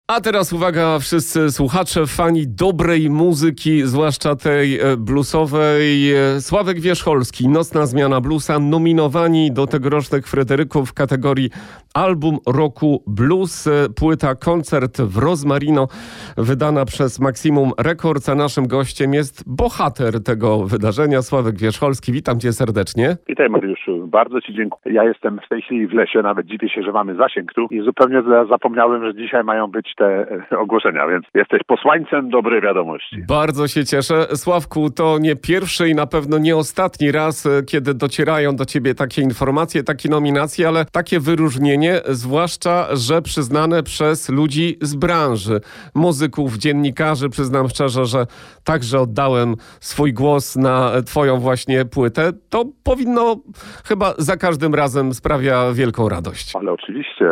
A teraz uwaga, wszyscy słuchacze, fani dobrej muzyki, zwłaszcza tej bluesowej. Sławek Wierzcholski, Nocna zmiana bluesa, nominowani do tegorocznych Fryderyków w kategorii Album Roku Blues. Płyta Koncert w Rosmarino, wydana przez Maximum Records, a naszym gościem jest bohater tego wydarzenia, Sławek Wierzcholski. Witam cię serdecznie. Witaj, Mariuszu, bardzo ci dziękuję. Ja jestem w tej chwili w lesie, nawet dziwię się, że mamy zasięg tu i zupełnie zapomniałem, że dzisiaj mają być te ogłoszenia, więc jesteś posłańcem dobrej wiadomości. Bardzo się cieszę. Sławku, to nie pierwszy i na pewno nie ostatni raz, kiedy docierają do ciebie takie informacje, takie nominacje, ale takie wyróżnienie, zwłaszcza, że przyznane przez ludzi z branży, muzyków, dziennikarzy. Przyznam szczerze, że także oddałem swój głos na twoją właśnie płytę. To powinno chyba za każdym razem sprawia wielką radość. Ale oczywiście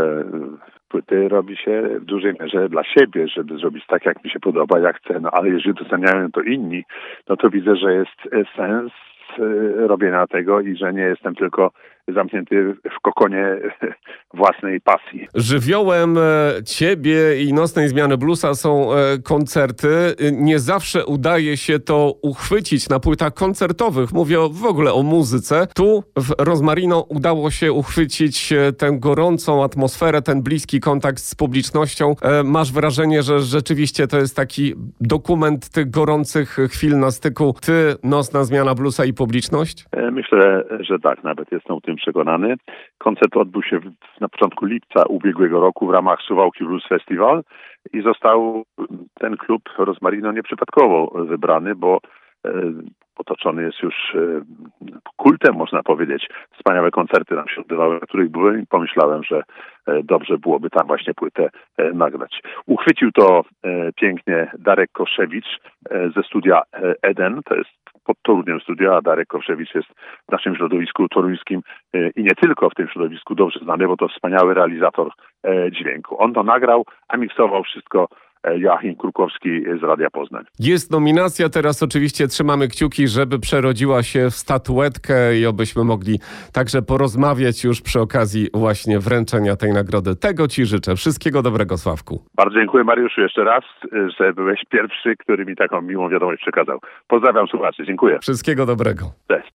płyty robi się w dużej mierze dla siebie, żeby zrobić tak, jak mi się podoba, jak chcę. No ale jeżeli doceniają to inni, no to widzę, że jest sens robienia tego i że nie jestem tylko zamknięty w kokonie własnej pasji. Żywiołem ciebie i Nocnej zmiany bluesa są koncerty. Nie zawsze udaje się to uchwycić na płytach koncertowych. Mówię w ogóle o muzyce. Tu w Rosmarino udało się uchwycić tę gorącą atmosferę, ten bliski kontakt z publicznością. Masz wrażenie, że rzeczywiście to jest taki dokument tych gorących chwil na styku ty, Nocna zmiana bluesa i publiczność? Myślę, że tak. Nawet jestem o tym przekonany. Koncert odbył się na początku lipca ubiegłego roku w ramach Suwałki Blues Festival i został ten klub Rosmarino nieprzypadkowo wybrany, bo otoczony jest już kultem, można powiedzieć. Wspaniałe koncerty nam się odbywały, na których byłem i pomyślałem, że dobrze byłoby tam właśnie płytę nagrać. Uchwycił to pięknie Darek Koszewicz ze studia Eden, to jest pod Toruniem studia, a Darek Koszewicz jest w naszym środowisku toruńskim i nie tylko w tym środowisku dobrze znany, bo to wspaniały realizator dźwięku. On to nagrał, a miksował wszystko Joachim Krukowski z Radia Poznań. Jest nominacja, teraz oczywiście trzymamy kciuki, żeby przerodziła się w statuetkę i obyśmy mogli także porozmawiać już przy okazji właśnie wręczenia tej nagrody. Tego ci życzę. Wszystkiego dobrego, Sławku. Bardzo dziękuję, Mariuszu, jeszcze raz, że byłeś pierwszy, który mi taką miłą wiadomość przekazał. Pozdrawiam słuchaczy, dziękuję. Wszystkiego dobrego. Cześć.